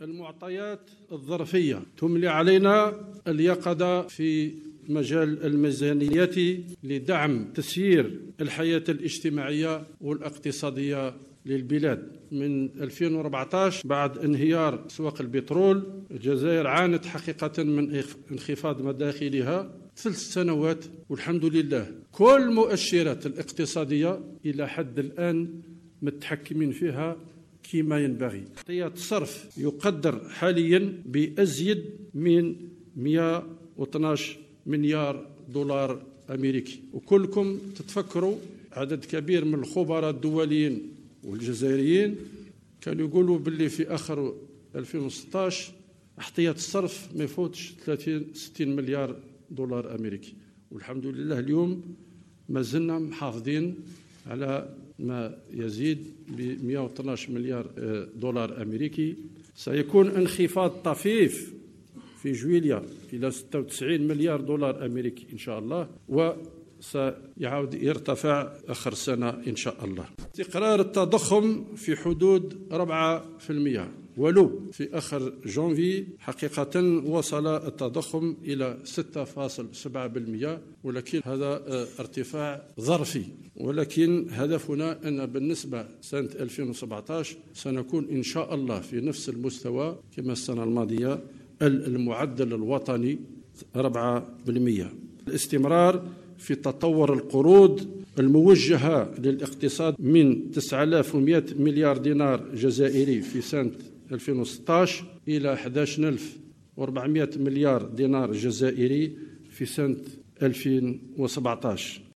المعطيات الظرفية تملي علينا اليقظة في مجال الميزانية لدعم تسيير الحياة الاجتماعية والاقتصادية للبلاد. من 2014 بعد انهيار أسواق البترول الجزائر عانت حقيقة من انخفاض مداخلها 3 سنوات، والحمد لله كل مؤشرات الاقتصادية إلى حد الآن متحكمين فيها كما ينبغي. احتياط الصرف يقدر حاليا بأزيد من 112 مليار دولار أمريكي، وكلكم تتفكروا عدد كبير من الخبراء الدوليين والجزائريين كانوا يقولوا باللي في آخر 2016 احتياط الصرف ما يفوتش 30-60 مليار دولار أمريكي، والحمد لله اليوم ما زلنا محافظين على ما يزيد ب 112 مليار دولار أمريكي. سيكون انخفاض طفيف في جويليا إلى 96 مليار دولار أمريكي إن شاء الله، وسيعود يرتفع آخر سنة إن شاء الله. استقرار التضخم في حدود 4%، ولو في آخر جانفي حقيقة وصل التضخم إلى 6.7%، ولكن هذا ارتفاع ظرفي، ولكن هدفنا أن بالنسبة سنة 2017 سنكون إن شاء الله في نفس المستوى كما السنة الماضية، المعدل الوطني 4%. الاستمرار في تطور القروض الموجهة للاقتصاد من 9100 مليار دينار جزائري في سنة 2016 إلى 11400 مليار دينار جزائري في سنة 2017.